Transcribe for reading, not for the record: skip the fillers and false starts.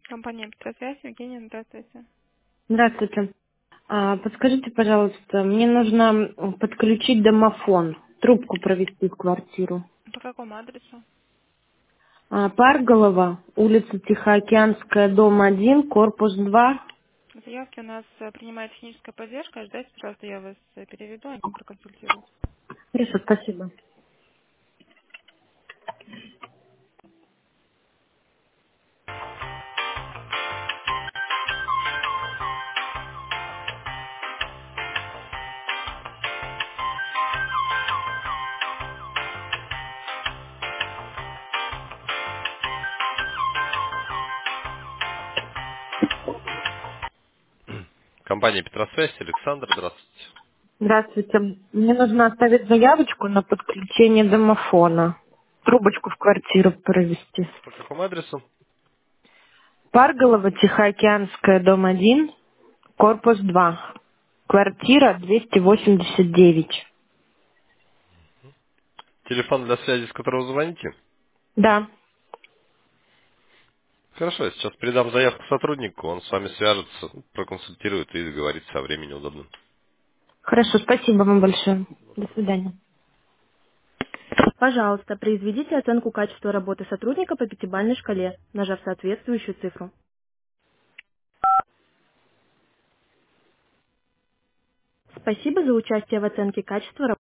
Компания «Петросвязь», Евгения, здравствуйте. Здравствуйте. Подскажите, пожалуйста, мне нужно подключить домофон, трубку провести в квартиру. По какому адресу? Парголова, улица Тихоокеанская, дом 1, корпус 2. Заявки у нас принимает техническая поддержка. Ждайте, пожалуйста, я вас переведу, они проконсультируют. Хорошо, спасибо. Компания «Петросвязь», Александр, здравствуйте. Здравствуйте. Мне нужно оставить заявочку на подключение домофона, трубочку в квартиру провести. По какому адресу? Парголова, Тихоокеанская, дом 1, корпус 2, квартира 289. Телефон для связи, с которого звоните? Да. Хорошо, я сейчас передам заявку сотруднику, он с вами свяжется, проконсультирует и договорится о времени удобном. Хорошо, спасибо вам большое. До свидания. Пожалуйста, произведите оценку качества работы сотрудника по пятибалльной шкале, нажав соответствующую цифру. Спасибо за участие в оценке качества